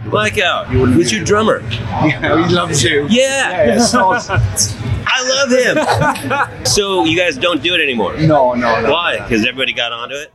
Black out. Who's your drummer? Yeah, he loves you. Yeah. I love him. So you guys don't do it anymore? No. Why? Because everybody got onto it?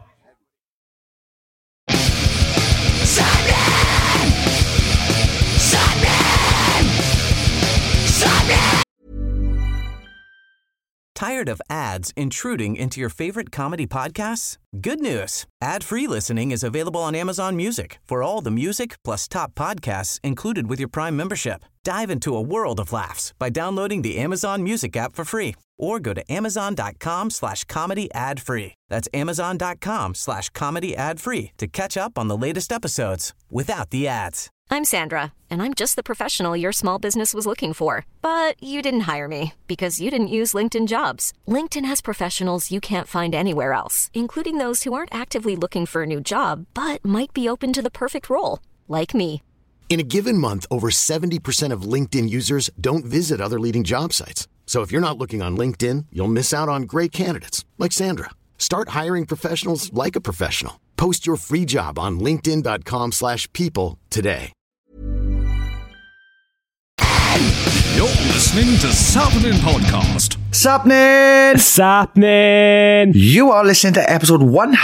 Tired of ads intruding into your favorite comedy podcasts? Good news. Ad-free listening is available on Amazon Music for all the music plus top podcasts included with your Prime membership. Dive into a world of laughs by downloading the Amazon Music app for free or go to amazon.com/comedy ad-free. That's amazon.com/comedy ad-free to catch up on the latest episodes without the ads. I'm Sandra, and I'm just the professional your small business was looking for. But you didn't hire me because you didn't use LinkedIn Jobs. LinkedIn has professionals you can't find anywhere else, including those who aren't actively looking for a new job, but might be open to the perfect role, like me. In a given month, over 70% of LinkedIn users don't visit other leading job sites. So if you're not looking on LinkedIn, you'll miss out on great candidates like Sandra. Start hiring professionals like a professional. Post your free job on linkedin.com/people today. You're listening to Sapnin Podcast. Sapnin! You are listening to episode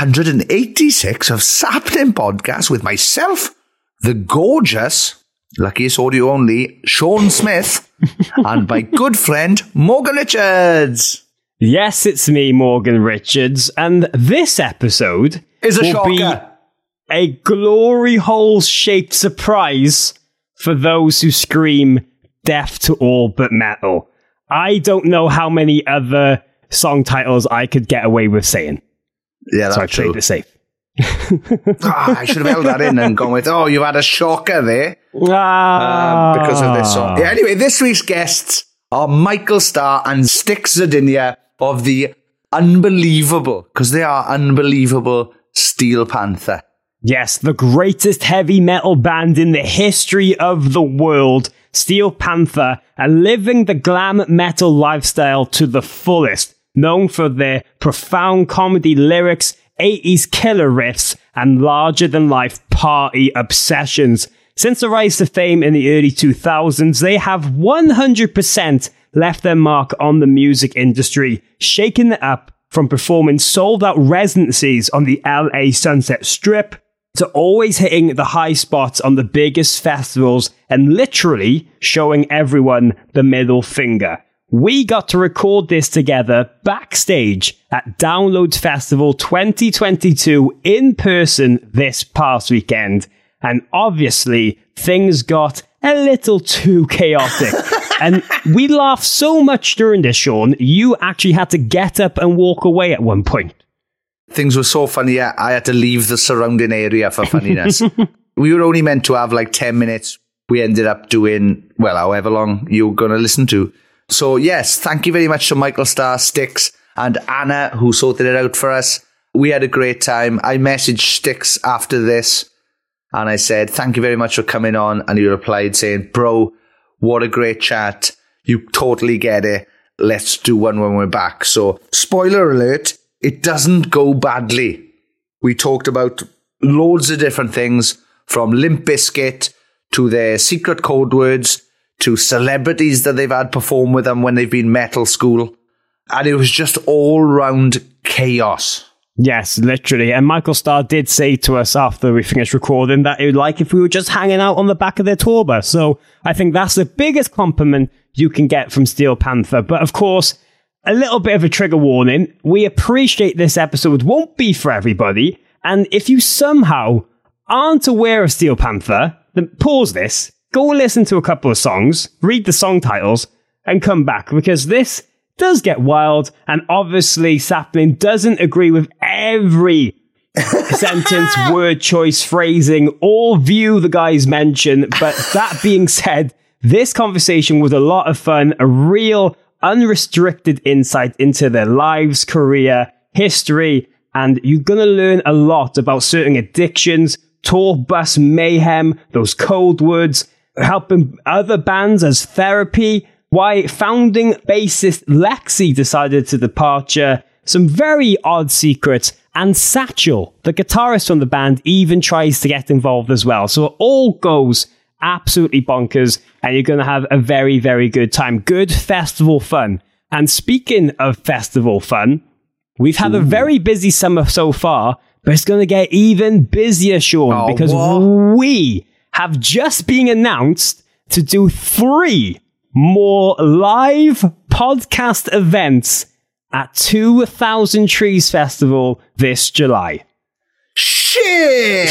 186 of Sapnin Podcast with myself, the gorgeous, luckiest audio only, Sean Smith, and my good friend, Morgan Richards. Yes, it's me, Morgan Richards, and this episode is a will be a glory hole-shaped surprise for those who scream death to all but metal. I don't know how many other song titles I could get away with saying. Yeah, that's so I true. played it safe. I should have held that in and gone with, you've had a shocker there. Because of this song. Yeah, anyway, this week's guests are Michael Starr and Styx Sardinia of the unbelievable, because they are unbelievable, Steel Panther. Yes, the greatest heavy metal band in the history of the world, Steel Panther, are living the glam metal lifestyle to the fullest, known for their profound comedy lyrics, 80s killer riffs, and larger-than-life party obsessions. Since the rise to fame in the early 2000s, they have 100% left their mark on the music industry, shaking it up from performing sold-out residencies on the LA Sunset Strip to always hitting the high spots on the biggest festivals and literally showing everyone the middle finger. We got to record this together backstage at Downloads Festival 2022 in person this past weekend. And obviously, things got a little too chaotic. And we laughed so much during this, Sean, you actually had to get up and walk away at one point. Things were so funny, I had to leave the surrounding area for funniness. We were only meant to have like 10 minutes. We ended up doing, however long you're going to listen to. So yes, thank you very much to Michael Starr, Styx, and Anna, who sorted it out for us. We had a great time. I messaged Styx after this, and I said, thank you very much for coming on. And he replied saying, bro, what a great chat. You totally get it. Let's do one when we're back. So, spoiler alert, it doesn't go badly. We talked about loads of different things, from Limp Bizkit to their secret code words to celebrities that they've had perform with them when they've been metal school. And it was just all-round chaos. Yes, literally. And Michael Starr did say to us after we finished recording that he would like if we were just hanging out on the back of their tour bus. So I think that's the biggest compliment you can get from Steel Panther. But of course, a little bit of a trigger warning. We appreciate this episode won't be for everybody. And if you somehow aren't aware of Steel Panther, then pause this, go and listen to a couple of songs, read the song titles, and come back, because this does get wild, and obviously Sapnin doesn't agree with every sentence, word choice, phrasing, or view the guys mention. But that being said, this conversation was a lot of fun, a real unrestricted insight into their lives, career, history, and you're going to learn a lot about certain addictions, tour bus mayhem, those code words, helping other bands as therapy, why founding bassist Lexi decided to departure, some very odd secrets, and Satchel, the guitarist from the band, even tries to get involved as well. So it all goes absolutely bonkers, and you're going to have a very, very good time. Good festival fun. And speaking of festival fun, we've had a very busy summer so far, but it's going to get even busier, Sean, because we have just been announced to do 3 more live podcast events at 2000 Trees Festival this July. Shit!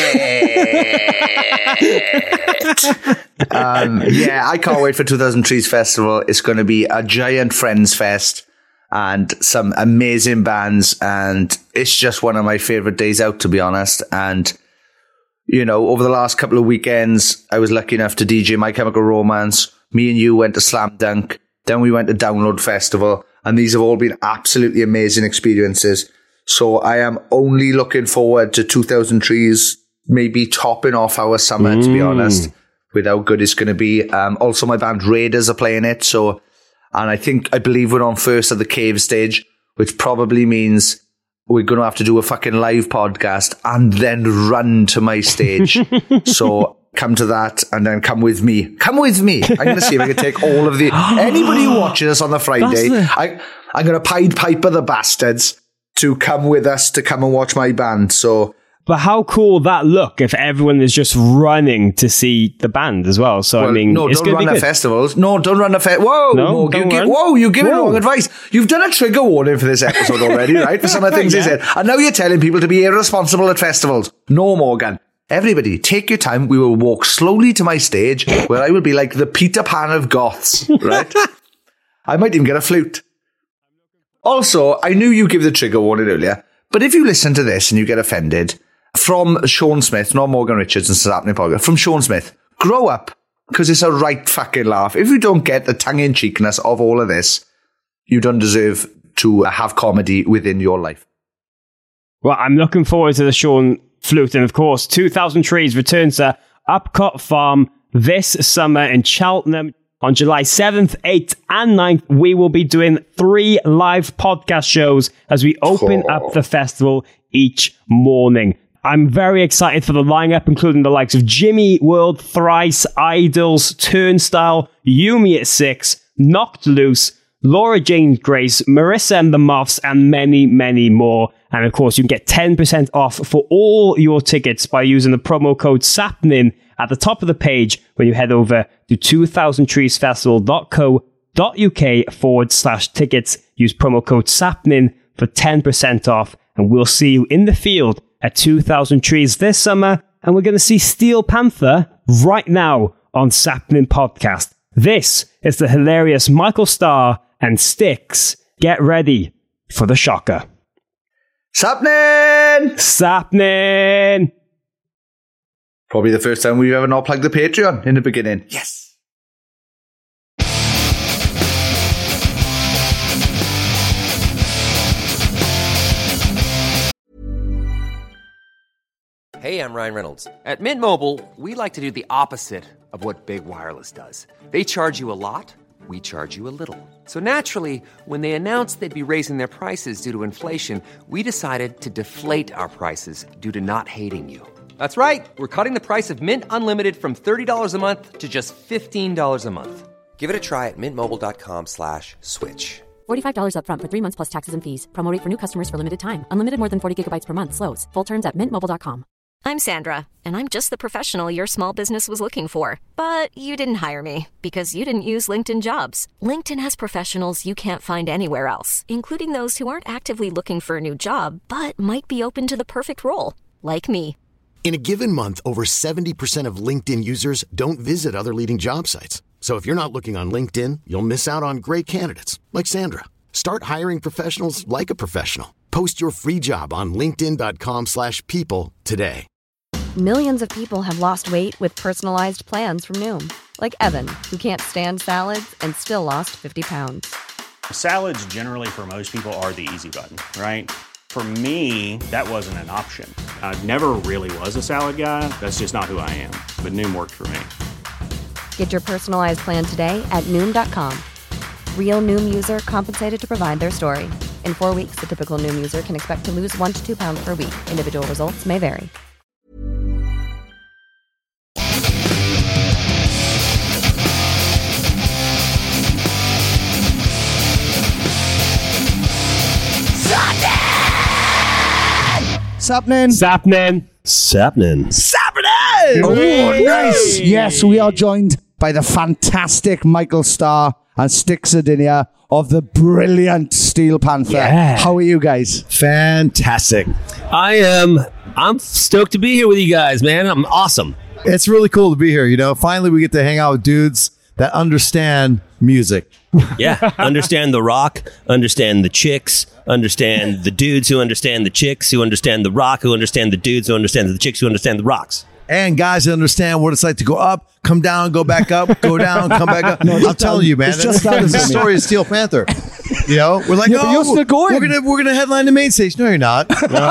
Yeah, I can't wait for 2000 Trees Festival. It's going to be a giant Friends Fest and some amazing bands, and it's just one of my favorite days out, to be honest. And, you know, over the last couple of weekends, I was lucky enough to DJ My Chemical Romance. Me and you went to Slam Dunk. Then we went to Download Festival, and these have all been absolutely amazing experiences. So I am only looking forward to 2000 Trees maybe topping off our summer, to be honest, with how good it's going to be. Also, my band Raiders are playing it. So, and I believe we're on first at the Cave stage, which probably means we're going to have to do a fucking live podcast and then run to my stage. So come to that and then come with me. Come with me. I'm going to see if I can take all of anybody who watches us on the Friday. I'm going to Pied Piper the bastards to come with us to come and watch my band. So, but how cool would that look if everyone is just running to see the band as well? So, I mean, it's going to be good. Festivals. No, don't run a festival. Whoa, you're giving wrong advice. You've done a trigger warning for this episode already, right? For some of the things he said. And now you're telling people to be irresponsible at festivals. No, Morgan. Everybody, take your time. We will walk slowly to my stage where I will be like the Peter Pan of goths, right? I might even get a flute. Also, I knew you gave the trigger warning earlier, but if you listen to this and you get offended, from Sean Smith, not Morgan Richards and Sapnin Podcast, from Sean Smith, grow up, because it's a right fucking laugh. If you don't get the tongue-in-cheekness of all of this, you don't deserve to have comedy within your life. Well, I'm looking forward to the Sean flute, and of course, 2000 Trees returns to Upcott Farm this summer in Cheltenham. On July 7th, 8th, and 9th, we will be doing 3 live podcast shows as we open up the festival each morning. I'm very excited for the lineup, including the likes of Jimmy World, Thrice, Idols, Turnstile, Yumi at 6, Knocked Loose, Laura Jane Grace, Marissa and the Moths, and many, many more. And of course, you can get 10% off for all your tickets by using the promo code SAPNIN at the top of the page when you head over to 2000treesfestival.co.uk/tickets. Use promo code SAPNIN for 10% off, and we'll see you in the field at 2000 Trees this summer, and we're going to see Steel Panther right now on Sapnin Podcast. This is the hilarious Michael Starr and Styx. Get ready for the shocker. Sapnin! Sapnin! Probably the first time we've ever not plugged the Patreon in the beginning. Yes! Hey, I'm Ryan Reynolds. At Mint Mobile, we like to do the opposite of what Big Wireless does. They charge you a lot, we charge you a little. So naturally, when they announced they'd be raising their prices due to inflation, we decided to deflate our prices due to not hating you. That's right. We're cutting the price of Mint Unlimited from $30 a month to just $15 a month. Give it a try at mintmobile.com/switch. $45 up front for 3 months plus taxes and fees. Promo rate for new customers for limited time. Unlimited more than 40 gigabytes per month. Slows full terms at mintmobile.com. I'm Sandra, and I'm just the professional your small business was looking for. But you didn't hire me because you didn't use LinkedIn Jobs. LinkedIn has professionals you can't find anywhere else, including those who aren't actively looking for a new job, but might be open to the perfect role, like me. In a given month, over 70% of LinkedIn users don't visit other leading job sites. So if you're not looking on LinkedIn, you'll miss out on great candidates like Sandra. Start hiring professionals like a professional. Post your free job on linkedin.com/people today. Millions of people have lost weight with personalized plans from Noom. Like Evan, who can't stand salads and still lost 50 pounds. Salads generally for most people are the easy button, right? For me, that wasn't an option. I never really was a salad guy. That's just not who I am. But Noom worked for me. Get your personalized plan today at Noom.com. Real Noom user compensated to provide their story. In 4 weeks, the typical Noom user can expect to lose 1 to 2 pounds per week. Individual results may vary. Sapnin. Oh, nice. Yes, we are joined by the fantastic Michael Starr and Stick Sardinia of the brilliant Steel Panther. Yeah. How are you guys? Fantastic. I'm stoked to be here with you guys, man. I'm awesome. It's really cool to be here. You know, finally we get to hang out with dudes that understand music. Yeah. Understand the rock, understand the chicks, understand the dudes who understand the chicks, who understand the rock, who understand the dudes, who understand the chicks, who understand the rocks. And guys that understand what it's like to go up, come down, go back up, go down, come back up. I'm telling you, man, it's just that's the story of Steel Panther. You know, we're like, Yeah, but you're still going. we're gonna headline the main stage. No, you're not.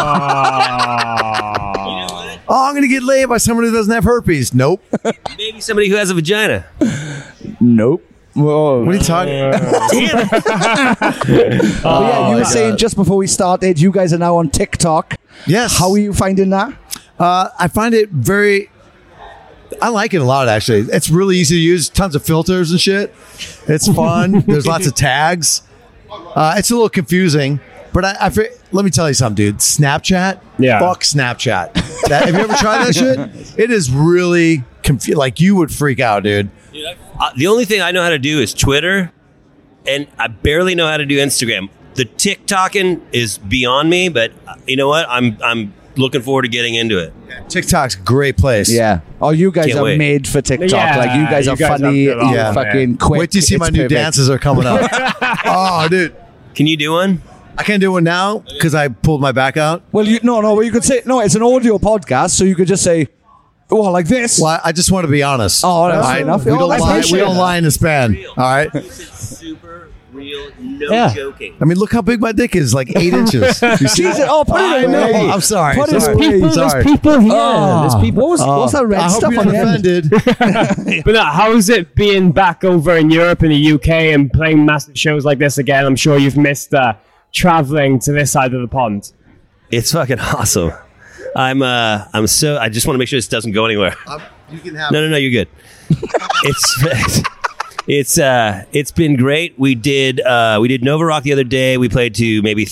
Oh, I'm gonna get laid by somebody who doesn't have herpes. Nope. Maybe somebody who has a vagina. Nope. Whoa. What are you talking? Damn it. You were saying just before we started, you guys are now on TikTok. Yes. How are you finding that? I find it I like it a lot, actually. It's really easy to use. Tons of filters and shit. It's fun. There's lots of tags. It's a little confusing, but let me tell you something, dude. Snapchat? Yeah. Fuck Snapchat. Have you ever tried that shit? It is really confusing. Like, you would freak out, dude. The only thing I know how to do is Twitter, and I barely know how to do Instagram. The TikToking is beyond me, but you know what? I'm looking forward to getting into it. TikTok's a great place. Yeah. Oh, you guys Can't are wait. made for TikTok. Yeah, like, you guys are funny. have good You're on, fucking quick. Wait till you see It's my new perfect. dances are coming up. Oh, dude. Can you do one? I can't do one now because I pulled my back out. Well, well, you could say, no, it's an audio podcast, so you could just say, oh, like this. Well, I just want to be honest. Oh, that's All fair enough. We Oh, don't I lie. We appreciate don't that. lie in the span. All right. This is super real, no Yeah. joking. I mean, look how big my dick is, like 8 inches. You see Jesus, that? oh, put it I away. know. I'm sorry. Put it Sorry. away. Sorry. people here. Oh, There's people. What's that red I hope stuff you're on not the end? offended. But no, how's it being back over in Europe and the UK and playing massive shows like this again? I'm sure you've missed traveling to this side of the pond. It's fucking awesome. I just want to make sure this doesn't go anywhere. You can have. No, you're good. It's been great. We did Nova Rock the other day. We played to maybe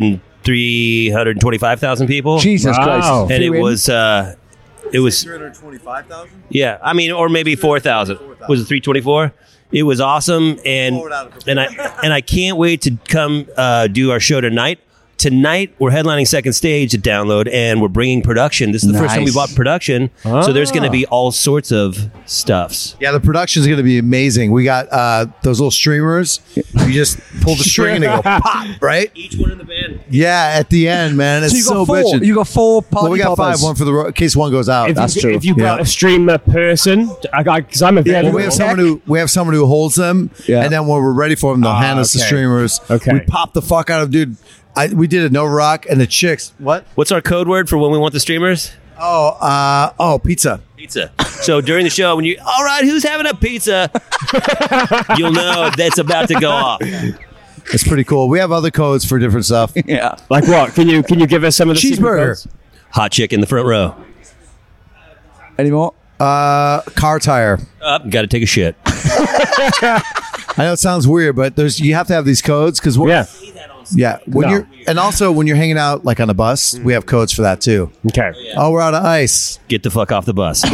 325,000 people. Jesus Wow. Christ. And Few it in? was 325,000. yeah. I mean, or maybe 4,000. Was it 324? It was awesome, and I can't wait to come do our show tonight. Tonight, we're headlining Second Stage at Download, and we're bringing production. This is the first time we Nice. bought production, so there's going to be all sorts of stuffs. Yeah, the production is going to be amazing. We got those little streamers. You just pull the string and they go pop, right? Each one in the band. Yeah, at the end, man. It's So you so got four. bitchin'. You got 4 party Well, we got poppers. 5. One for the in case one goes out. If you got Yeah. a streamer person, because I'm a Yeah, very we have someone who holds them, Yeah. and then when we're ready for them, they'll hand us the okay. streamers. Okay. We pop the fuck out of dude. We did a Nova Rock, and the chicks. What? What's our code word for when we want the streamers? Pizza. Pizza. So during the show, when all right, who's having a pizza? You'll know that's about to go off. It's pretty cool. We have other codes for different stuff. Yeah. like what? Can you give us some of the secret Cheeseburger. codes? Hot chick in the front row. Any more? Car tire. Got to take a shit. I know it sounds weird, but you have to have these codes because Yeah. When No. and also when you're hanging out like on a bus, we have codes for that too. Okay. Oh, we're out of ice. Get the fuck off the bus.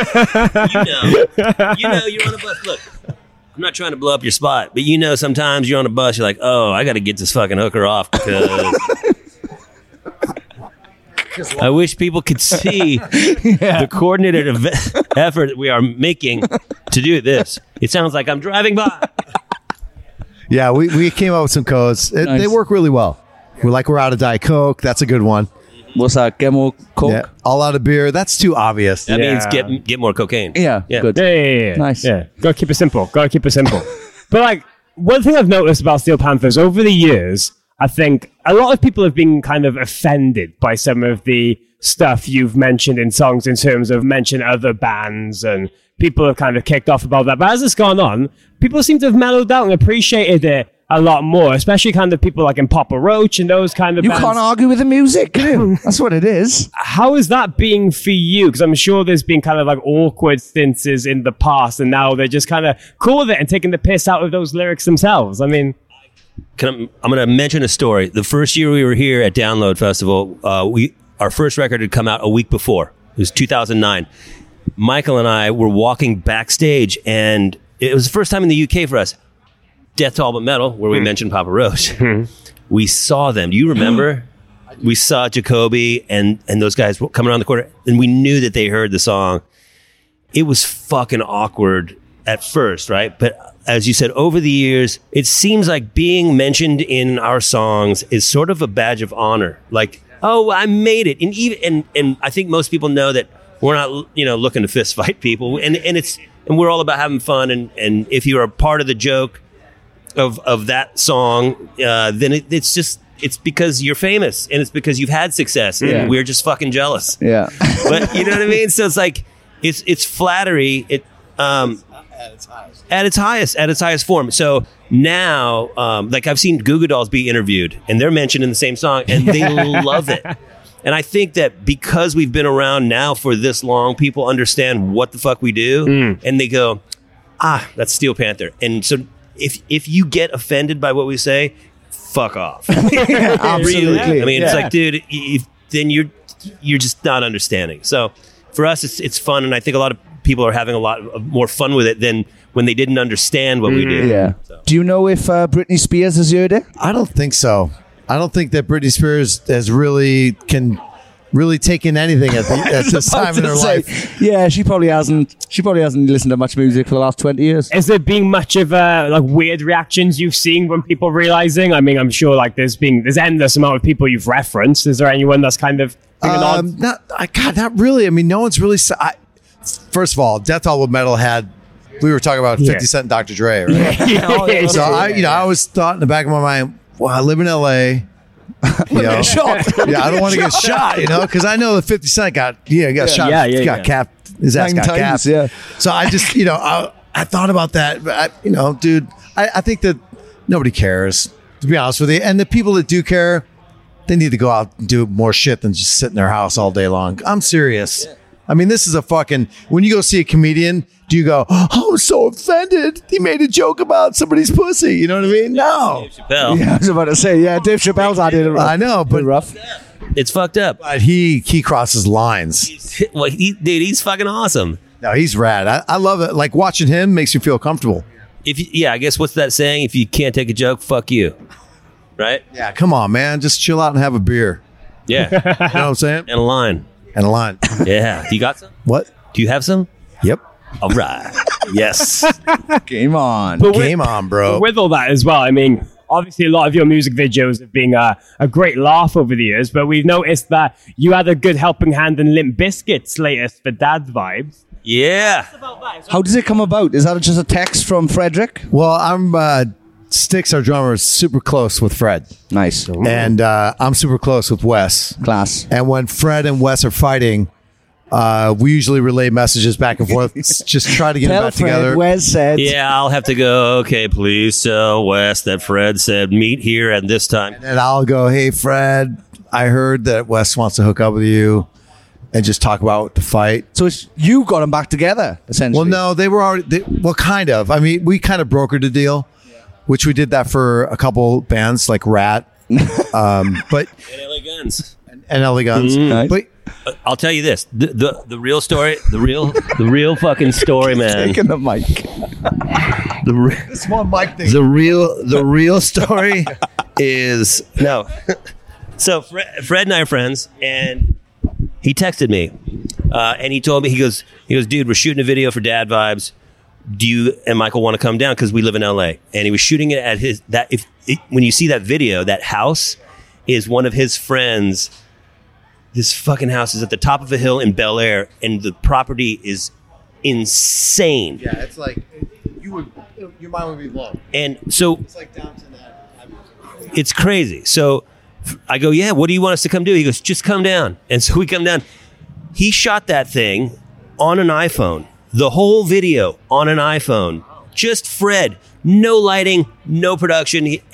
you know you're on a bus. Look, I'm not trying to blow up your spot, but sometimes you're on a bus, you're like, oh, I got to get this fucking hooker off because I wish people could see the coordinated effort that we are making to do this. It sounds like I'm driving by. Yeah, we came up with some codes. Nice. They work really well. We're out of Diet Coke. That's a good one. What's that? Get more Coke? Yeah. All out of beer. That's too obvious. That means get more cocaine. Yeah, good. Yeah. Nice. Yeah. Gotta keep it simple. But like, one thing I've noticed about Steel Panthers over the years, I think a lot of people have been kind of offended by some of the stuff you've mentioned in songs in terms of mention other bands, and people have kind of kicked off about that. But as it's gone on, people seem to have mellowed out and appreciated it a lot more, especially kind of people like in Papa Roach and those kind of You bands. can't argue with the music, can you? That's what it is. How is that being for you? Because I'm sure there's been kind of like awkward instances in the past, and now they're just kind of cool with it and taking the piss out of those lyrics themselves. I mean, I'm going to mention a story. The first year we were here at Download Festival, our first record had come out a week before. It was 2009. Michael and I were walking backstage, and it was the first time in the UK for us. Death to All But Metal, where we mentioned Papa Roach. We saw them. Do you remember? We saw Jacoby and those guys coming around the corner, and we knew that they heard the song. It was fucking awkward at first, right? But as you said, over the years, it seems like being mentioned in our songs is sort of a badge of honor. Like, oh, I made it. And I think most people know that we're not, looking to fist fight people. And we're all about having fun. And if you're a part of the joke of that song, then it's because you're famous and it's because you've had success and we're just fucking jealous. Yeah. But you know what I mean? So it's like, it's flattery. At its highest form. So now, like I've seen Goo Goo Dolls be interviewed and they're mentioned in the same song and they love it. And I think that because we've been around now for this long, people understand what the fuck we do and they go, that's Steel Panther. And so if you get offended by what we say, fuck off. Absolutely. Really. I mean, it's like, dude, then you're just not understanding. So for us, it's fun. And I think a lot of people are having a lot more fun with it than when they didn't understand what we do. Yeah. So. Do you know if Britney Spears has heard it? I don't think so. I don't think that Britney Spears can take in anything at this time in her life. Yeah, she probably hasn't listened to much music for the last 20 years. Has there been much of weird reactions you've seen when people realizing? I mean, I'm sure like there's endless amount of people you've referenced. Is there anyone that's kind of not really. I mean, no one's really. First of all, Death to All But Metal we were talking about 50 Cent and Dr. Dre, right? So I always thought in the back of my mind, well, I live in LA. I don't want to get shot, because I know that 50 Cent got shot. Got capped. His ass got capped. Yeah. So I just, I thought about that. But dude, I think that nobody cares, to be honest with you. And the people that do care, they need to go out and do more shit than just sit in their house all day long. I'm serious. Yeah. I mean, this is when you go see a comedian, do you go, oh, I'm so offended. He made a joke about somebody's pussy. You know what I mean? No. Dave Chappelle. Yeah, I was about to say, Dave Chappelle's out here. I know, but rough. It's fucked up. But he crosses lines. He's fucking awesome. No, he's rad. I love it. Like watching him makes you feel comfortable. I guess what's that saying? If you can't take a joke, fuck you. Right? Yeah, come on, man. Just chill out and have a beer. Yeah. You know what I'm saying? And a line. Yeah. You got some? What? Do you have some? Yep. All right. Yes. Game on. Game on, bro. With all that as well, I mean, obviously a lot of your music videos have been a great laugh over the years, but we've noticed that you had a good helping hand in Limp Bizkit's latest For Dad Vibes. Yeah. How does it come about? Is that just a text from Frederick? Well, I'm Styx, our drummer, is super close with Fred. Nice. And I'm super close with Wes. Class. And when Fred and Wes are fighting, we usually relay messages back and forth. Just try to get them back together. Wes said. Yeah, I'll have to go, okay, please tell Wes that Fred said meet here at this time. And I'll go, hey, Fred, I heard that Wes wants to hook up with you. And just talk about the fight. So you got them back together, essentially. Well, no, they were already, kind of. I mean, we kind of brokered a deal. Which we did that for a couple bands like Rat, but and LA Guns. And LA Guns. Nice. But I'll tell you this: the real story, the real fucking story, man. Taking the mic. This one mic thing. The real story is no. So Fred and I are friends, and he texted me, and he told me he goes, dude, we're shooting a video for Dad Vibes. Do you and Michael want to come down because we live in LA? And he was shooting it at when you see that video, that house is one of his friends. This fucking house is at the top of a hill in Bel Air, and the property is insane. Yeah, it's like your mind would be blown. And so it's like Downton Abbey. It's crazy. So I go, yeah, what do you want us to come do? He goes, just come down. And so we come down. He shot that thing on an iPhone. The whole video on an iPhone just Fred. No lighting, no production. We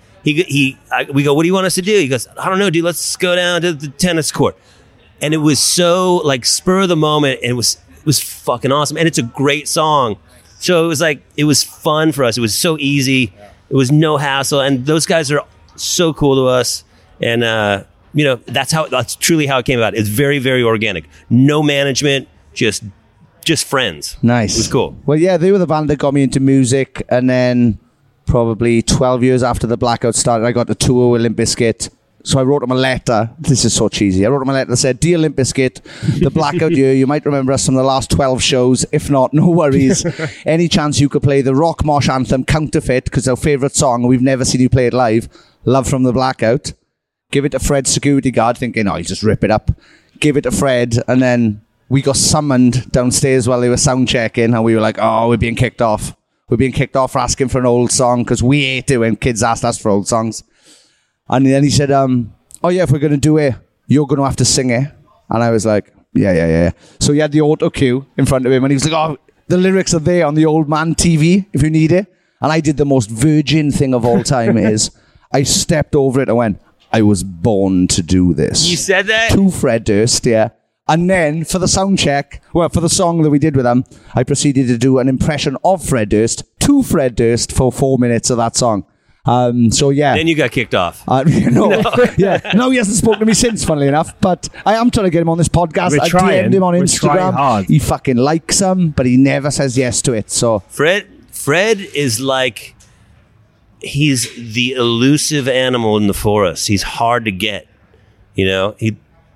go, what do you want us to do? He goes, I don't know, dude. Let's go down to the tennis court. And it was so like spur of the moment. And it was fucking awesome. And it's a great song. So it was like, it was fun for us. It was so easy. It was no hassle. And those guys are so cool to us. And, that's truly how it came about. It's very, very organic. No management, just friends. Nice. It was cool. Well, yeah, they were the band that got me into music. And then probably 12 years after the Blackout started, I got to tour with Limp Bizkit. So I wrote them a letter. This is so cheesy. I wrote them a letter that said, Dear Limp Bizkit, the Blackout year, you might remember us from the last 12 shows. If not, no worries. Any chance you could play the Rock Mosh anthem, Counterfeit, because our favourite song, we've never seen you play it live, Love from the Blackout. Give it to Fred's security guard, thinking, he'll just rip it up. Give it to Fred, and then we got summoned downstairs while they were sound checking, and we were like, we're being kicked off. We're being kicked off for asking for an old song, because we hate it when kids ask us for old songs. And then he said, if we're going to do it, you're going to have to sing it. And I was like, yeah. So he had the auto cue in front of him, and he was like, the lyrics are there on the Old Man TV if you need it. And I did the most virgin thing of all time is I stepped over it and went, I was born to do this. You said that? To Fred Durst, yeah. And then for the sound check, for the song that we did with them, I proceeded to do an impression of Fred Durst to Fred Durst for 4 minutes of that song. So yeah. Then you got kicked off. No, he hasn't spoken to me since, funnily enough. But I am trying to get him on this podcast. I DM'd him on Instagram. He fucking likes them, but he never says yes to it. So Fred is like, he's the elusive animal in the forest. He's hard to get, He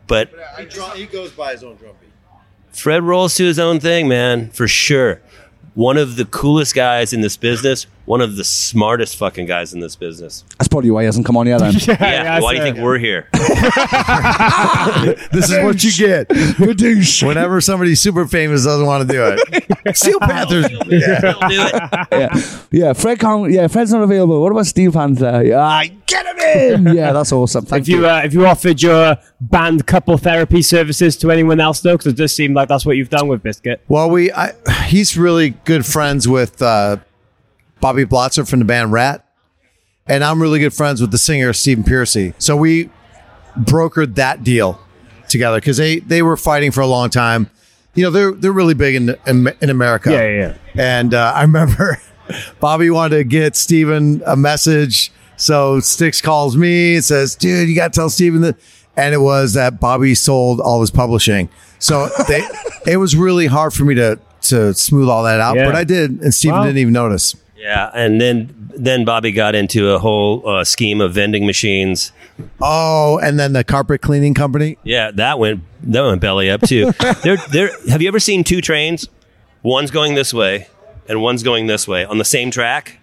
goes by his own drum beat. Fred rolls to his own thing, man, for sure. One of the coolest guys in this business. One of the smartest fucking guys in this business. That's probably why he hasn't come on yet, then. Why do you think we're here? This is what you get. Whenever somebody super famous doesn't want to do it. Steel Panthers. Do it. Yeah, Fred's not available. What about Steel Panther? Get him in! Yeah, that's awesome. Thank you. If you offered your band couple therapy services to anyone else, though, because it does seem like that's what you've done with Bizkit. Well, he's really good friends with Bobby Blotzer from the band Rat, and I'm really good friends with the singer Stephen Pearcy. So we brokered that deal together because they were fighting for a long time. They're really big in America. Yeah. And I remember Bobby wanted to get Stephen a message, so Styx calls me and says, "Dude, you got to tell Stephen that." And it was that Bobby sold all his publishing, so it was really hard for me to smooth all that out, but I did, and Stephen didn't even notice. Yeah, and then Bobby got into a whole scheme of vending machines. Oh, and then the carpet cleaning company. Yeah, that went belly up too. Have you ever seen two trains? One's going this way, and one's going this way on the same track.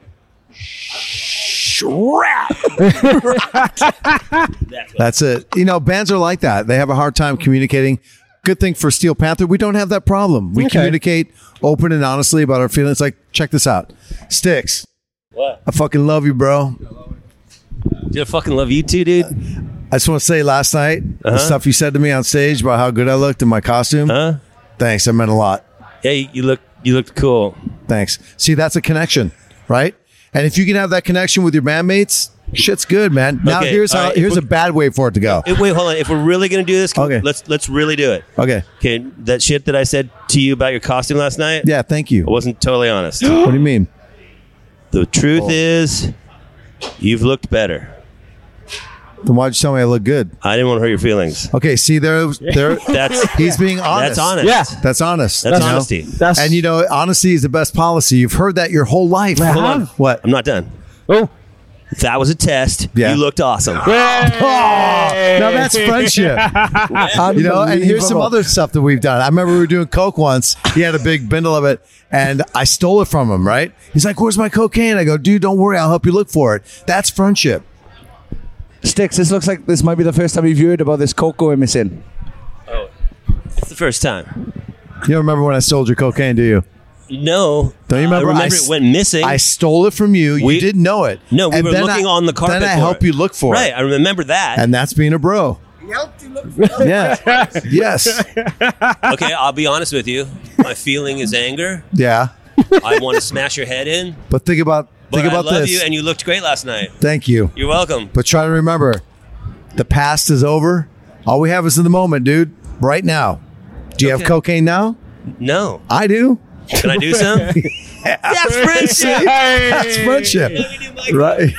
That's it. Bands are like that. They have a hard time communicating. Good thing for Steel Panther, we don't have that problem. We communicate open and honestly about our feelings. Like, check this out. Styx. What? I fucking love you, bro. Dude, I fucking love you too, dude. I just want to say last night, the stuff you said to me on stage about how good I looked in my costume. Thanks. That meant a lot. Yeah, you looked cool. Thanks. See, that's a connection, right? And if you can have that connection with your bandmates, shit's good, man. Now here's a bad way for it to go. Wait, hold on. If we're really gonna do this, let's really do it. Okay. That shit that I said to you about your costume last night. Yeah, thank you. I wasn't totally honest. What do you mean? The truth is, you've looked better. Then why'd you tell me I look good? I didn't want to hurt your feelings. Okay, see there. He's being honest. That's honest. Yeah, that's honest. That's honesty. And honesty is the best policy. You've heard that your whole life. Hold on. What? I'm not done. Oh. That was a test. Yeah. You looked awesome. Now that's friendship. And here's some other stuff that we've done. I remember we were doing coke once. He had a big bundle of it, and I stole it from him, right? He's like, "Where's my cocaine?" I go, "Dude, don't worry. I'll help you look for it." That's friendship. Styx, this looks like this might be the first time you've heard about this coke going missing. Oh, it's the first time. You don't remember when I stole your cocaine, do you? No. Don't you remember? I remember it went missing. I stole it from you. You didn't know it. No, we were looking on the carpet. Then I help you look for it. Right, I remember that. And that's being a bro. He helped you look for it. Yeah. Yes. Okay, I'll be honest with you. My feeling is anger. Yeah. I want to smash your head in. But think about But I love this. you, and you looked great last night. Thank you. You're welcome. But try to remember, the past is over. All we have is in the moment, dude. Right now. Do you have cocaine now? No. I do. Can I do some? That's friendship. That's friendship. Right.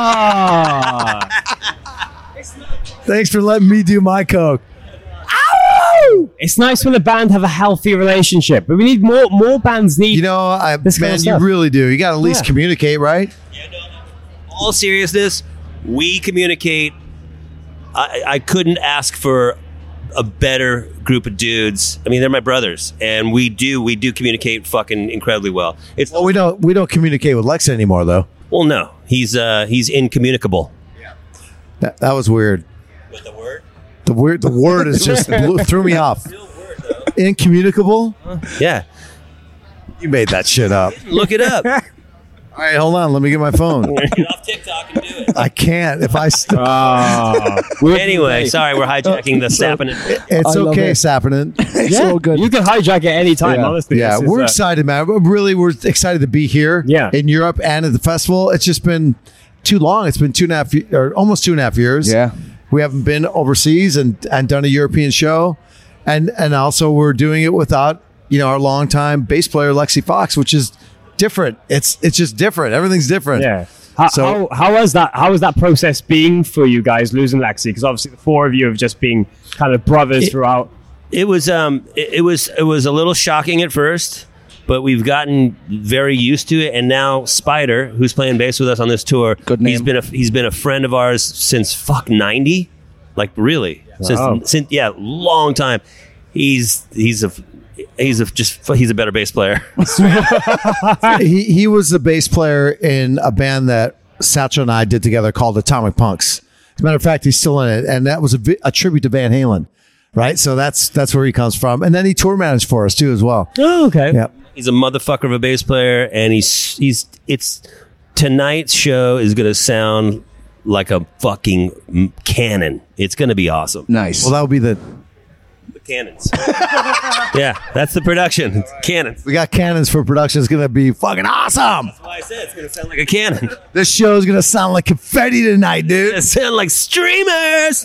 Thanks for letting me do my coke. It's nice when a band have a healthy relationship, but we need more bands need. You know, this kind man, of you stuff. really do. You got to at least communicate, right? All seriousness, we communicate. I couldn't ask for a better group of dudes. I mean, they're my brothers, and we do communicate fucking incredibly well. Well, we don't communicate with Lex anymore, though. Well, no, he's incommunicable. That was weird. With the word? The word is just threw me off. Incommunicable? Yeah. You made that shit up. Look it up. All right, hold on. Let me get my phone. Get off TikTok and do it. I can't. If I Anyway, sorry, we're hijacking the Sappin'. It's okay, Sappin'. It's all good. You can hijack at any time, Yeah, honestly. yeah. This is, We're excited, man. We're excited to be here. In Europe and at the festival. It's just been too long. It's been 2.5 or almost 2.5 years. Yeah. We haven't been overseas and done a European show, and also we're doing it without our longtime bass player Lexi Fox, which is different. It's just different. Everything's different. Yeah. How has that process been for you guys losing Lexi? Because obviously the four of you have just been kind of brothers throughout. It was a little shocking at first, but we've gotten very used to it. And now Spider, who's playing bass with us on this tour, Good name. he's been a friend of ours since 90, like really since long time. He's a better bass player. he was the bass player in a band that Satchel and I did together called Atomic Punks. As a matter of fact, he's still in it, and that was a tribute to Van Halen, right? So that's where he comes from, and then he tour managed for us too as well. Oh, okay. Yep. He's a motherfucker of a bass player, and it's tonight's show is going to sound like a fucking cannon. It's going to be awesome. Nice. Well, that would be the Cannons. Yeah, that's the production. It's cannons. we got cannons for production. It's gonna be fucking awesome. That's why I said it's going to sound like a cannon. This show is gonna sound like confetti tonight, dude. It sound like streamers.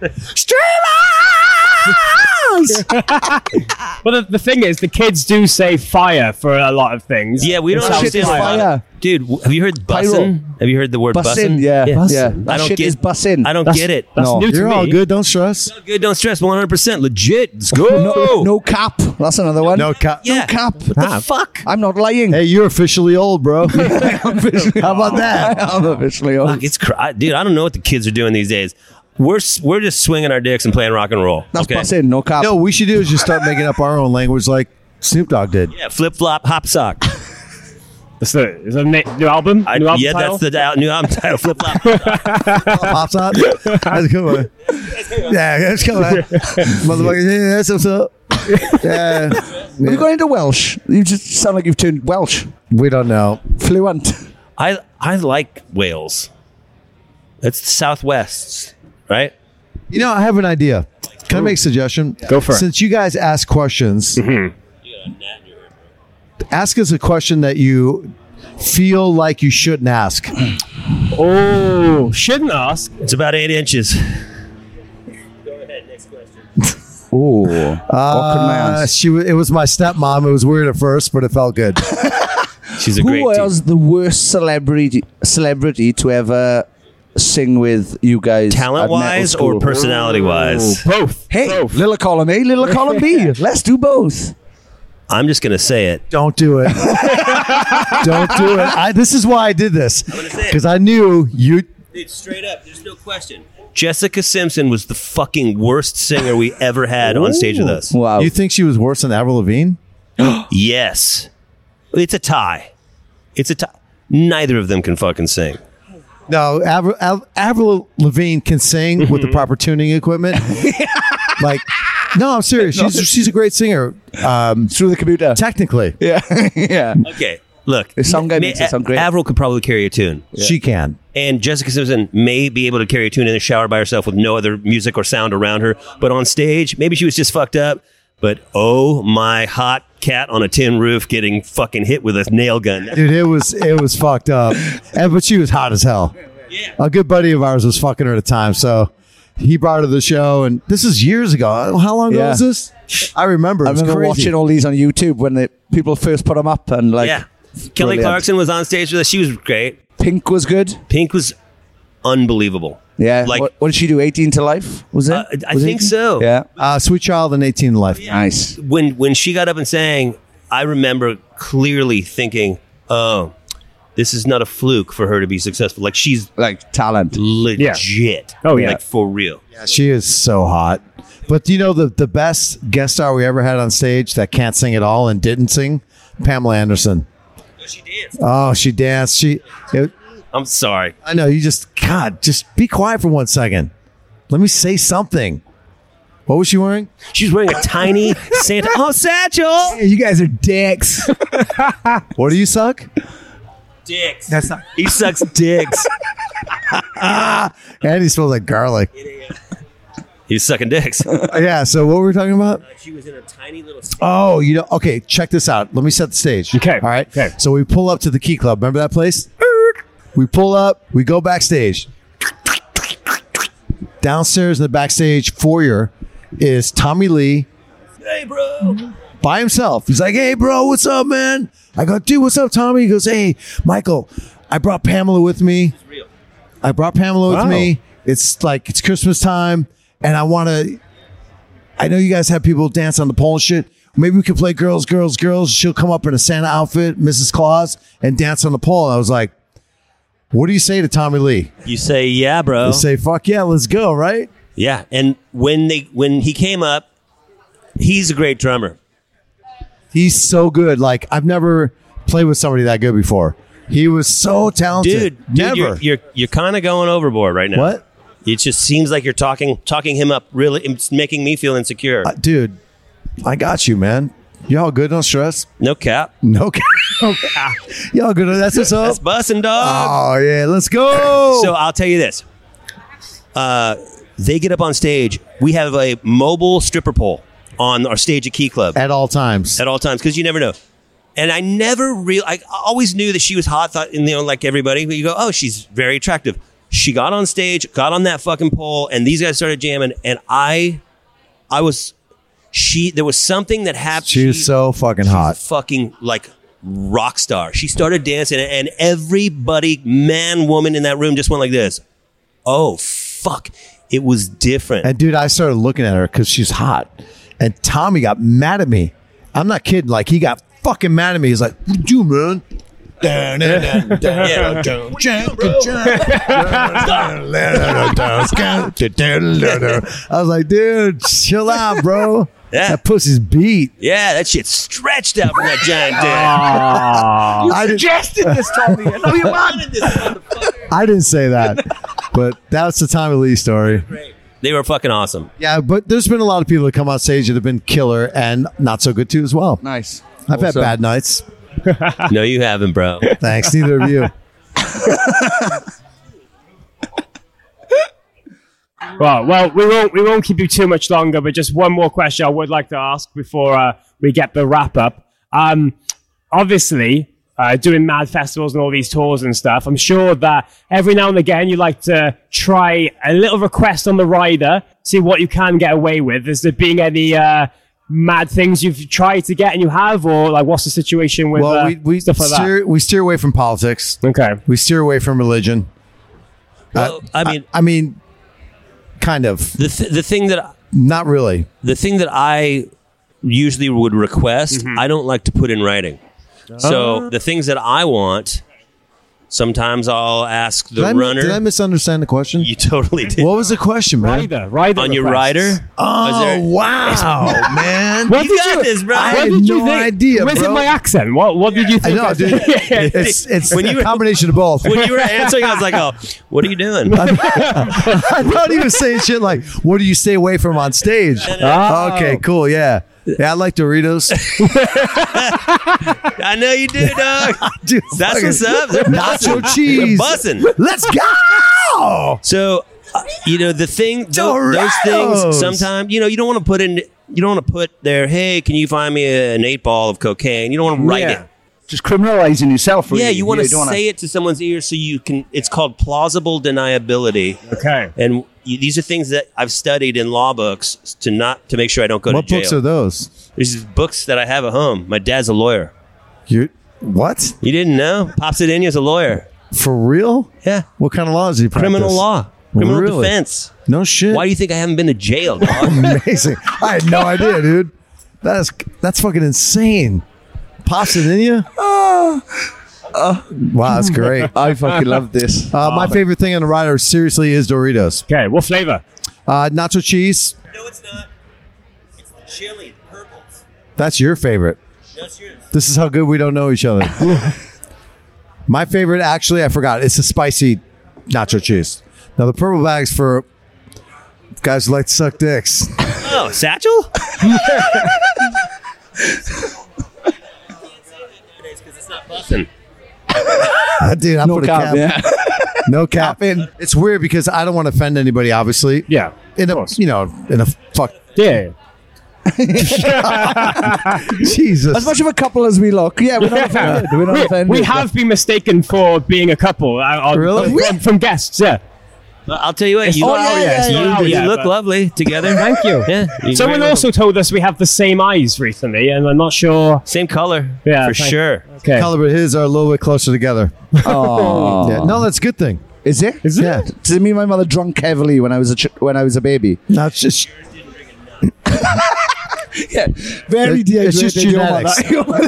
Well, the thing is, the kids do say fire for a lot of things. Yeah, we don't That shit understand is why. fire. Dude, have you heard bussin'? Have you heard the word bussin'? Bussin', yeah. Bussin'. That shit is bussin'. I don't get it. That's No. new to You're me. all good. Don't stress. Good, don't stress. 100%. Legit. Let's go. No cap. That's another one. No cap. Yeah. No cap. What the fuck? I'm not lying. Hey, you're officially old, bro. How about that? I'm officially old. Fuck, it's dude, I don't know what the kids are doing these days. We're just swinging our dicks and playing rock and roll. That's okay? bussin', no cap. No, what we should do is just start making up our own language like Snoop Dogg did. Yeah, flip flop, hop sock. Is that a new album? New album Yeah, title? that's the new album title. Flip flop. Pops on. That's a good one. Yeah, that's good one. Motherfucker, yeah, that's what's up. Yeah. Have you gone into Welsh? You just sound like you've turned Welsh. We don't know. Fluent. I like Wales. It's the Southwest, right? You know, I have an idea. Can I make a suggestion? Go for it. Since you guys ask questions, ask us a question that you feel like you shouldn't ask. Oh, shouldn't ask. It's about 8 inches. Oh. What could I ask? It was my stepmom. It was weird at first, but it felt good. She's a great Who team. was the worst celebrity to ever sing with you guys? Talent-wise at metal or school? personality-wise? Both. Hey, Both. little column A, little column B. Let's do both. I'm just going to say it. Don't do it. Don't do it. This is why I did this. Because I knew you. Dude, straight up, there's no question. Jessica Simpson was the fucking worst singer we ever had on stage with us. Wow. You think she was worse than Avril Lavigne? Yes. It's a tie. It's a tie. Neither of them can fucking sing. No, Avril Lavigne can sing with the proper tuning equipment. Like, no, I'm serious. She's a great singer. Through the computer. Technically, Yeah. yeah. Okay, look. The song guy makes it sound great. Avril could probably carry a tune. she can. And Jessica Simpson may be able to carry a tune in the shower by herself with no other music or sound around her. But on stage, maybe she was just fucked up. But oh my hot cat on a tin roof getting fucking hit with a nail gun. Dude, it was fucked up. But she was hot as hell. Yeah. A good buddy of ours was fucking her at the time, so he brought her to the show, and this is years ago. How long ago was this? I remember. I remember watching all these on YouTube when people first put them up, and like, yeah. Kelly brilliant. Clarkson was on stage with us. She was great. Pink was good. Pink was unbelievable. Yeah. Like, what did she do? 18 to Life? Was it? I think so. Yeah. Sweet Child and 18 to Life. Nice. When she got up and sang, I remember clearly thinking, "Oh, this is not a fluke for her to be successful. Like she's like talent, legit. Oh yeah, like for real. Yeah, she is so hot." But do you know the best guest star we ever had on stage that can't sing at all and didn't sing? Pamela Anderson. She danced. Oh, she danced. I'm sorry. I know. You just be quiet for 1 second. Let me say something. What was she wearing? She was wearing a tiny Santa satchel. Hey, you guys are dicks. What do you suck? Dicks. That's not. He sucks dicks. And he smells like garlic. He's sucking dicks. Yeah. So what were we talking about? She was in a tiny little. Oh, okay. Check this out. Let me set the stage. Okay. All right. Okay. So we pull up to the Key Club. Remember that place? We pull up. We go backstage. Downstairs in the backstage foyer is Tommy Lee. Hey, bro. By himself. He's like, "Hey, bro, what's up, man?" I go, "Dude, what's up, Tommy?" He goes, "Hey, Michael, I brought Pamela with me. I brought Pamela with me. It's Christmas time, and I know you guys have people dance on the pole and shit. Maybe we could play girls, girls, girls. She'll come up in a Santa outfit, Mrs. Claus, and dance on the pole." And I was like, what do you say to Tommy Lee? You say, "Yeah, bro." You say, "Fuck yeah, let's go," right? Yeah. And when he came up, he's a great drummer. He's so good. Like, I've never played with somebody that good before. He was so talented. Dude, Never. you're kind of going overboard right now. What? It just seems like you're talking him up. Really, it's making me feel insecure. Dude, I got you, man. Y'all good? No stress. No cap. No cap. Y'all good? That's what's up. That's bussin', dog. Oh yeah, let's go. So I'll tell you this. They get up on stage. We have a mobile stripper pole on our stage at Key Club at all times. At all times, because you never know. And I always knew that she was hot. Thought, like everybody, but you go, "Oh, she's very attractive." She got on stage, got on that fucking pole, and these guys started jamming. And there was something that happened. She was so fucking hot. Fucking like rock star. She started dancing, and everybody, man, woman in that room just went like this. Oh, fuck. It was different. And dude, I started looking at her because she's hot. And Tommy got mad at me. I'm not kidding. Like, he got fucking mad at me. He's like, "What you doing, man?" I was like, "Dude, chill out, bro." Yeah. That pussy's beat. Yeah, that shit stretched out from that giant dick. You suggested this, Tommy. I know you wanted this, motherfucker. I didn't say that, but that's the Tommy Lee story. They were fucking awesome. Yeah, but there's been a lot of people that come on stage that have been killer and not so good too as well. Nice. I've had bad nights. No, you haven't, bro. Thanks. Neither of you. Well, we won't keep you too much longer, but just one more question I would like to ask before we get the wrap up. Obviously, doing mad festivals and all these tours and stuff, I'm sure that every now and again you like to try a little request on the rider, see what you can get away with. Is there being any mad things you've tried to get and you have, or like what's the situation with we stuff like that? We steer away from politics. Okay. We steer away from religion. Well, I mean, kind of. The thing that not really. The thing that I usually would request, I don't like to put in writing. So the things that I want, sometimes I'll ask the runner. Did I misunderstand the question? You totally did. What was the question, man? Rider on your rider? Oh, wow, man. What You did got you, this, bro. I what had did you no think? idea, Was bro. it my accent? What did you I think? know, dude. It's When you were- a combination of both. When you were answering, I was like, "Oh, what are you doing?" I thought he was saying shit like, "What do you stay away from on stage?" Oh. Okay, cool, yeah. Yeah, I like Doritos. I know you do, dog. Dude, That's what's up. They're Nacho bussing. cheese. They're bussing. Let's go. So, the thing, those Doritos. things, sometimes, you don't want to put in You don't want to put there, hey, can you find me an 8-ball of cocaine? You don't want to write it. Just criminalizing yourself. Really. Yeah, you want to don't say it to someone's ear so you can. It's called plausible deniability. Okay. And these are things that I've studied in law books to make sure I don't go What to jail. books are those? These are books that I have at home. My dad's a lawyer. What? You didn't know? Pops Adenia's a lawyer. For real? Yeah. What kind of laws do you practice? Criminal law. Criminal Really? defense. No shit. Why do you think I haven't been to jail, dog? Amazing. I had no idea, dude. That's fucking insane. Pasta Ninja? Wow, that's great. I fucking love this. My favorite thing on the rider seriously is Doritos. Okay, what flavor? Nacho cheese. No, it's not. It's the chili, purples. That's your favorite. That's yours. This is how good we don't know each other. My favorite, actually, I forgot. It's a spicy nacho cheese. Now, the purple bag's for guys who like to suck dicks. Oh, Satchel? Dude, I No put a cap, cap. yeah. No cap. It's weird because I don't want to offend anybody, obviously. Yeah. In a, in a fuck. Yeah. Jesus. As much of a couple as we look. Yeah, we're not offended. We're not offended. We have been mistaken for being a couple. Really? From guests, yeah. I'll tell you what. You look lovely together. Thank you. Yeah. Someone also told us we have the same eyes recently, and I'm not sure. Same color. Yeah, for sure. Okay. Color, but his are a little bit closer together. Oh. Yeah. No, that's a good thing. Is it? Is it? Yeah. Does it mean my mother drunk heavily when I was a baby? No, it's just. Yeah, very It's just genetics.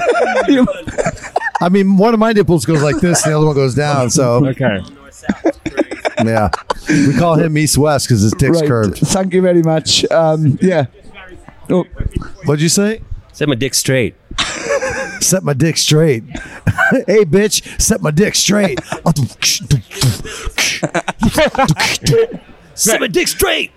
I mean, one of my nipples goes like this, and the other one goes down. So Okay. yeah, we call him East West because his dick's Right. curved. Thank you very much. Yeah. Oh. What'd you say? Set my dick straight. Set my dick straight. Hey, bitch, set my dick straight. Set my dick straight.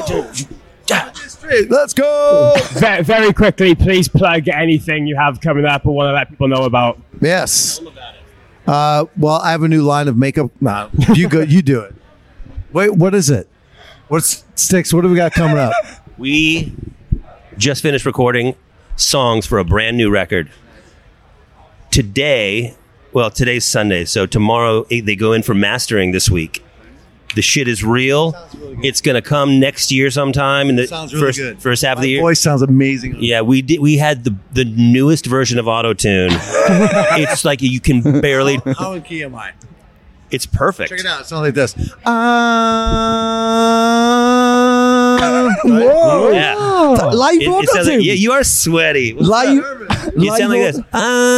Let's go. Very quickly, please plug anything you have coming up or want to let people know about. Yes. Well, I have a new line of makeup. No, you go. You do it. Wait, what is it? What's Sticks? What do we got coming up? We just finished recording songs for a brand new record. Today's Sunday, so tomorrow they go in for mastering this week. The shit is real. It's going to come next year sometime in the Sounds really good. first half of the year. Voice sounds amazing. Yeah, we had the newest version of auto-tune. It's like you can barely. How in key am I? It's perfect. Check it out. It sounds like this. Whoa. Yeah. Live It auto sounds like, tune. yeah, you are sweaty. Live. You sound like this.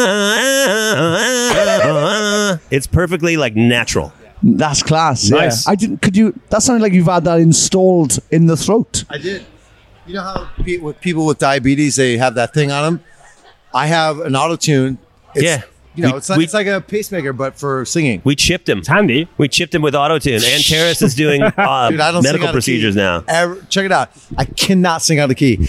It's perfectly like natural. That's class. Nice. Yeah. I didn't. Could you? That sounded like you've had that installed in the throat. I did. You know how with people with diabetes, they have that thing on them? I have an auto tune. Yeah. You know, it's like a pacemaker, but for singing. We chipped him. It's handy. We chipped him with auto-tune. And Terrace is doing Dude, I don't sing medical out of procedures key. now. Check it out. I cannot sing out of key.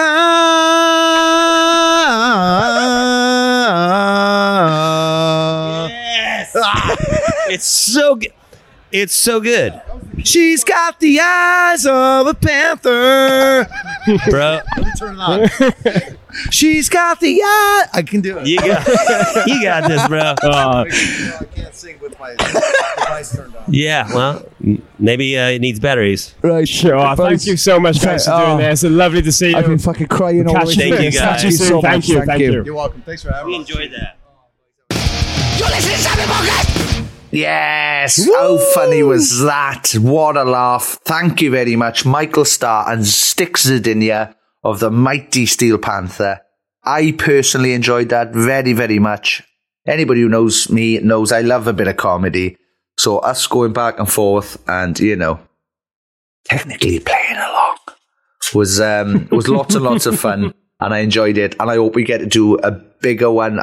It's so good. It's so good. She's got the eyes of a panther. Bro, Let me turn it on. She's got the eye. I can do it. you got this, bro. I can't sing with my device turned on. Yeah, well, maybe it needs batteries. Right. Sure. Thank you so much, guys, for doing this. It's lovely to see you. I've been fucking crying all the way Catch through you this. guys. Thank you so much. Thank you. Thank you. You're welcome. Thanks for having We us. enjoyed that. Yes. How funny was that? What a laugh. Thank you very much, Michael Starr and Sticks Zadinia of the mighty Steel Panther. I personally enjoyed that very, very much. Anybody who knows me knows I love a bit of comedy. So us going back and forth and, technically playing along was lots and lots of fun. And I enjoyed it. And I hope we get to do a longer one,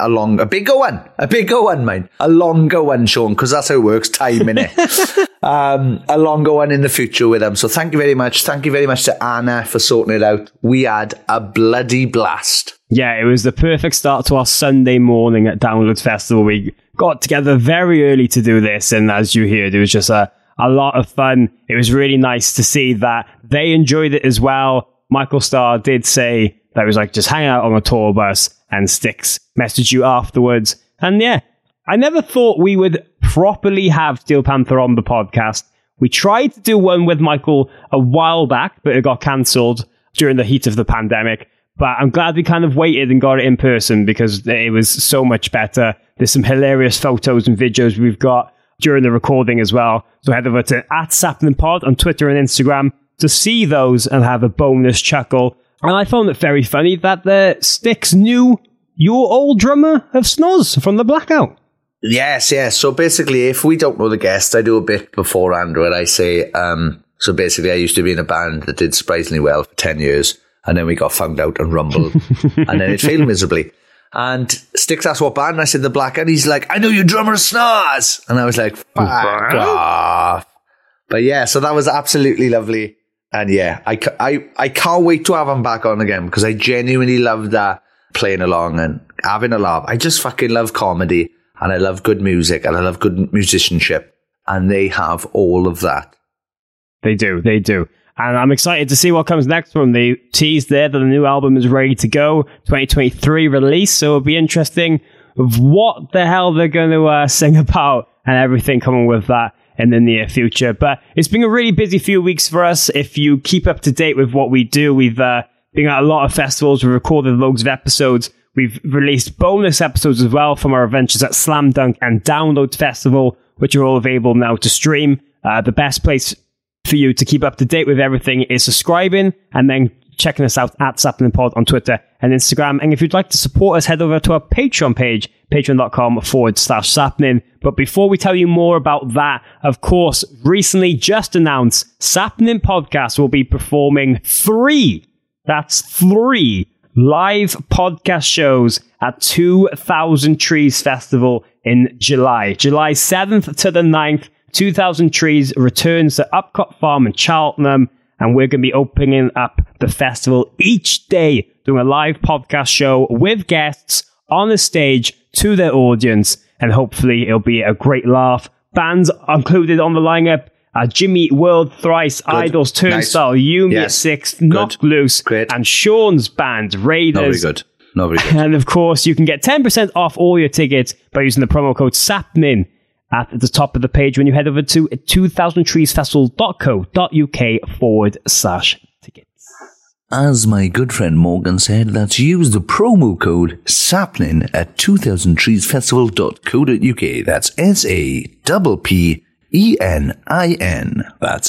Sean, because that's how it works, time, innit? A longer one in the future with them. So thank you very much. Thank you very much to Anna for sorting it out. We had a bloody blast. Yeah, it was the perfect start to our Sunday morning at Downloads Festival. We got together very early to do this, and as you heard, it was just a lot of fun. It was really nice to see that they enjoyed it as well. Michael Starr did say that it was like just hanging out on a tour bus, and Styx messaged you afterwards. And yeah, I never thought we would properly have Steel Panther on the podcast. We tried to do one with Michael a while back, but it got cancelled during the heat of the pandemic. But I'm glad we kind of waited and got it in person because it was so much better. There's some hilarious photos and videos we've got during the recording as well. So head over to @SapningPod on Twitter and Instagram to see those and have a bonus chuckle. And I found it very funny that the Styx knew your old drummer of Snoz from the Blackout. Yes. So basically, if we don't know the guest, I do a bit beforehand where I say, so basically I used to be in a band that did surprisingly well for 10 years. And then we got found out on Rumble. And then it failed miserably. And Styx asked what band, and I said the Blackout. He's like, I know your drummer Snoz. And I was like, fuck off. But yeah, so that was absolutely lovely. And yeah, I can't wait to have him back on again because I genuinely love that playing along and having a laugh. I just fucking love comedy and I love good music and I love good musicianship. And they have all of that. They do. And I'm excited to see what comes next from the tease there that the new album is ready to go. 2023 release. So it'll be interesting of what the hell they're going to sing about and everything coming with that in the near future. But it's been a really busy few weeks for us. If you keep up to date with what we do, we've been at a lot of festivals. We've recorded loads of episodes. We've released bonus episodes as well from our adventures at Slam Dunk and Download Festival, which are all available now to stream. The best place for you to keep up to date with everything is subscribing and then checking us out at SapningPod on Twitter and Instagram. And if you'd like to support us, head over to our Patreon page, patreon.com/Sapning. But before we tell you more about that, of course, recently just announced, Sapning Podcast will be performing 3 live podcast shows at 2000 Trees Festival in July 7th to the 9th. 2000 Trees returns to Upcott Farm in Cheltenham, and we're going to be opening up the festival each day, doing a live podcast show with guests on a stage to their audience, and hopefully it'll be a great laugh. Bands included on the lineup are Jimmy World, Thrice, Good. Idols, Turnstile, Yumi at 6, Knock Loose, and Sean's band, Raiders. Not very good. And of course, you can get 10% off all your tickets by using the promo code SAPNIN at the top of the page when you head over to 2000treesfestival.co.uk/tickets. As my good friend Morgan said, let's use the promo code SAPNIN at 2000treesfestival.co.uk. That's SAPPENIN. That's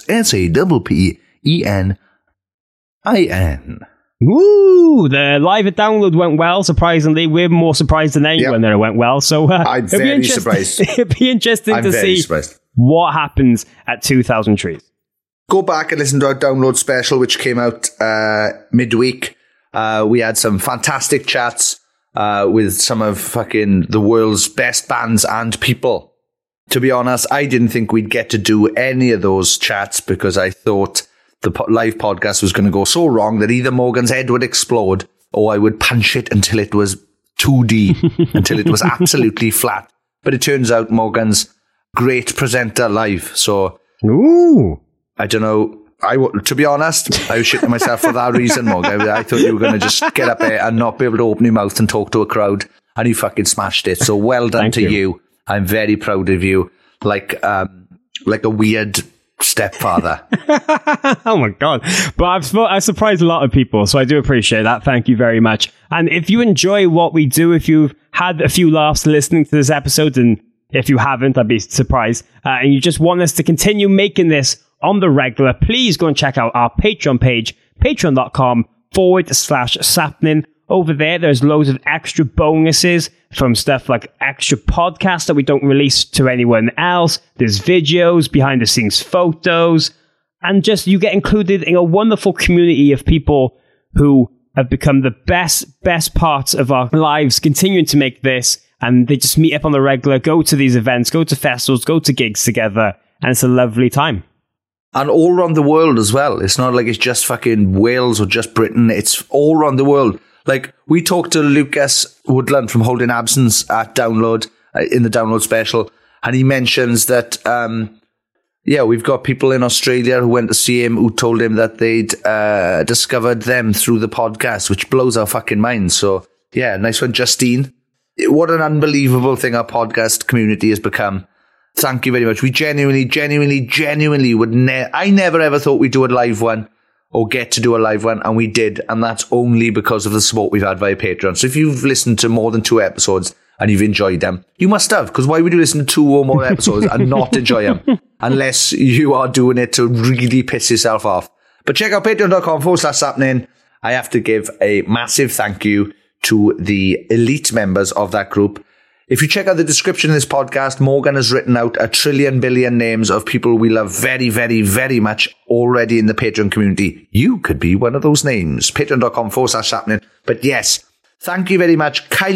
SAPPENIN. Ooh, the live at Download went well, surprisingly. We're more surprised than anyone that it went well. So I'm very surprised. It'd be interesting to see what happens at 2000 Trees. Go back and listen to our Download special, which came out midweek. We had some fantastic chats with some of fucking the world's best bands and people. To be honest, I didn't think we'd get to do any of those chats because I thought the live podcast was going to go so wrong that either Morgan's head would explode or I would punch it until it was 2D, until it was absolutely flat. But it turns out Morgan's great presenter live. So, I don't know. To be honest, I was shitting myself for that reason, Morgan. I thought you were going to just get up there and not be able to open your mouth and talk to a crowd, and you fucking smashed it. So well done to you. I'm very proud of you. Like a weird stepfather. Oh my god. But I've surprised a lot of people, so I do appreciate that. Thank you very much. And if you enjoy what we do, if you've had a few laughs listening to this episode, and if you haven't, I'd be surprised, and you just want us to continue making this on the regular, please go and check out our Patreon page, patreon.com/Sapning. Over there's loads of extra bonuses from stuff like extra podcasts that we don't release to anyone else. There's videos, behind the scenes photos, and just you get included in a wonderful community of people who have become the best parts of our lives, continuing to make this, and they just meet up on the regular, go to these events, go to festivals, go to gigs together, and it's a lovely time. And all around the world as well. It's not like it's just fucking Wales or just Britain. It's all around the world. Like, we talked to Lucas Woodland from Holding Absence at Download, in the Download special, and he mentions that Yeah, we've got people in Australia who went to see him who told him that they'd discovered them through the podcast, which blows our fucking minds. So, yeah, nice one, Justine. What an unbelievable thing our podcast community has become. Thank you very much. We genuinely would I never ever thought we'd do a live one or get to do a live one, and we did, and that's only because of the support we've had via Patreon. So if you've listened to more than 2 episodes and you've enjoyed them, you must have, because why would you listen to 2 or more episodes and not enjoy them? Unless you are doing it to really piss yourself off. But check out patreon.com/sappening. I have to give a massive thank you to the elite members of that group. If you check out the description of this podcast, Morgan has written out 1 trillion billion names of people we love very, very, very much already in the Patreon community. You could be one of those names. Patreon.com/sappening. But yes, thank you very much, Kylie.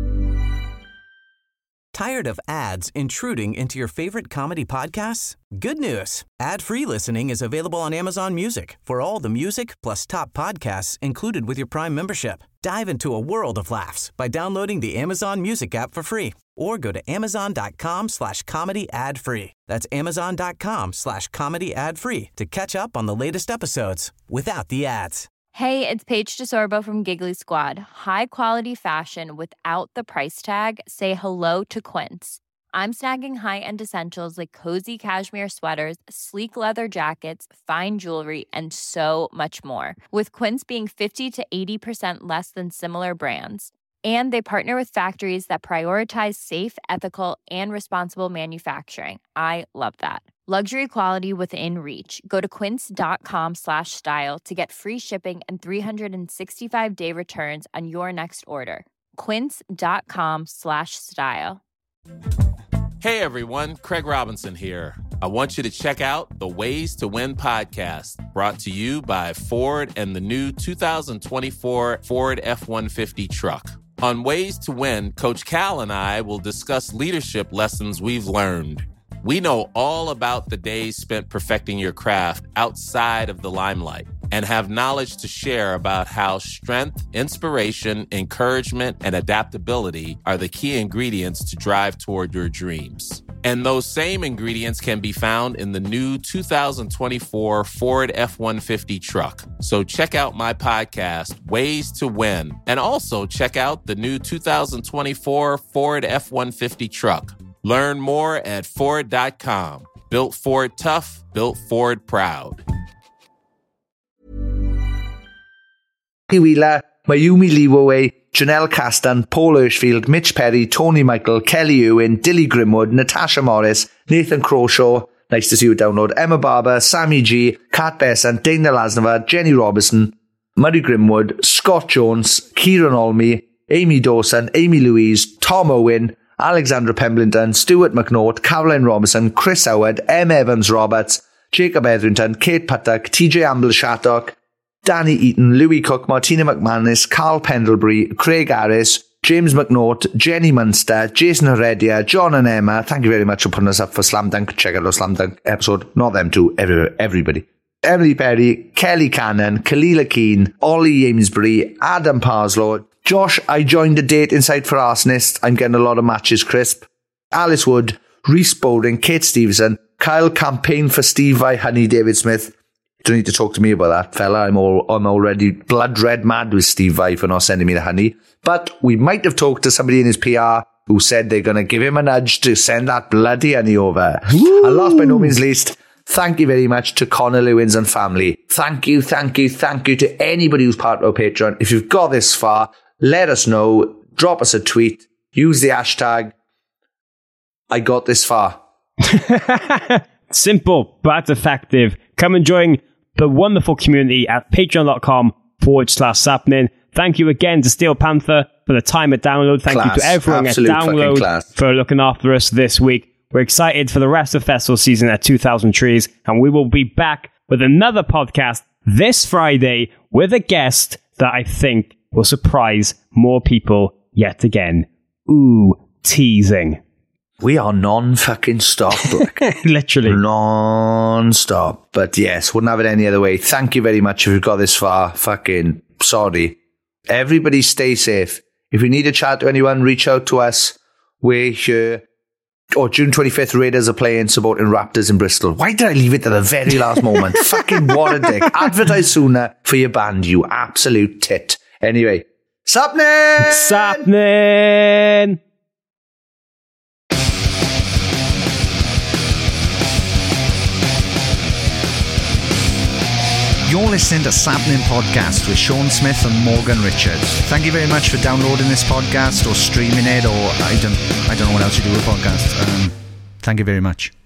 Tired of ads intruding into your favorite comedy podcasts? Good news. Ad-free listening is available on Amazon Music for all the music plus top podcasts included with your Prime membership. Dive into a world of laughs by downloading the Amazon Music app for free or go to amazon.com/comedy ad-free. That's amazon.com/comedy ad-free to catch up on the latest episodes without the ads. Hey, it's Paige DeSorbo from Giggly Squad. High quality fashion without the price tag. Say hello to Quince. I'm snagging high-end essentials like cozy cashmere sweaters, sleek leather jackets, fine jewelry, and so much more. With Quince being 50 to 80% less than similar brands. And they partner with factories that prioritize safe, ethical, and responsible manufacturing. I love that. Luxury quality within reach. Go to quince.com/style to get free shipping and 365-day returns on your next order. Quince.com/style. Hey everyone, Craig Robinson here. I want you to check out the Ways to Win podcast, brought to you by Ford and the new 2024 Ford F-150 truck. On Ways to Win, Coach Cal and I will discuss leadership lessons we've learned. We know all about the days spent perfecting your craft outside of the limelight and have knowledge to share about how strength, inspiration, encouragement, and adaptability are the key ingredients to drive toward your dreams. And those same ingredients can be found in the new 2024 Ford F-150 truck. So check out my podcast, Ways to Win, and also check out the new 2024 Ford F-150 truck. Learn more at Ford.com. Built Ford tough, built Ford proud. Wheeler, Mayumi Leeway, Janelle Castan, Paul Hirschfield, Mitch Perry, Tony Michael, Kelly Ewan, Dilly Grimwood, Natasha Morris, Nathan Croshaw, nice to see you download, Emma Barber, Sammy G, Kat Besant, Dana Lasnova, Jenny Robinson, Murray Grimwood, Scott Jones, Kieran Olney, Amy Dawson, Amy Louise, Tom Owen, Alexandra Pemberton, Stuart McNaught, Caroline Robinson, Chris Howard, M. Evans Roberts, Jacob Etherington, Kate Puttock, TJ Amble Shattock, Danny Eaton, Louis Cook, Martina McManus, Carl Pendlebury, Craig Harris, James McNaught, Jenny Munster, Jason Heredia, John and Emma. Thank you very much for putting us up for Slam Dunk. Check out our Slam Dunk episode. Not them two, everybody. Emily Perry, Kelly Cannon, Kalila Keane, Ollie Amesbury, Adam Parslow, Josh, I joined a dating site for arsonists. I'm getting a lot of matches, crisp. Alice Wood, Reese Bowling, Kate Stevenson, Kyle Campaign for Steve Vai, Honey, David Smith. Don't need to talk to me about that, fella. I'm already blood red mad with Steve Vai for not sending me the honey. But we might have talked to somebody in his PR who said they're going to give him a nudge to send that bloody honey over. Woo! And last but no means least, thank you very much to Connor Lewins and family. Thank you to anybody who's part of our Patreon. If you've got this far, let us know. Drop us a tweet. Use the hashtag I got this far. Simple but effective. Come and join the wonderful community at patreon.com/sappening. Thank you again to Steel Panther for the time at download. Thank you to everyone at download for looking after us this week. We're excited for the rest of festival season at 2000 Trees, and we will be back with another podcast this Friday with a guest that I think will surprise more people yet again. Ooh, teasing. We are non-fucking stop. Literally. Non-stop. But yes, wouldn't have it any other way. Thank you very much if you've got this far. Fucking sorry. Everybody stay safe. If you need to chat to anyone, reach out to us. We're here. June 25th, Raiders are playing supporting Raptors in Bristol. Why did I leave it to the very last moment? Fucking what a dick. Advertise sooner for your band, you absolute tit. Anyway, Sapnin! Sapnin! You're listening to Sapnin Podcast with Sean Smith and Morgan Richards. Thank you very much for downloading this podcast or streaming it, or I don't know what else you do with podcasts. Thank you very much.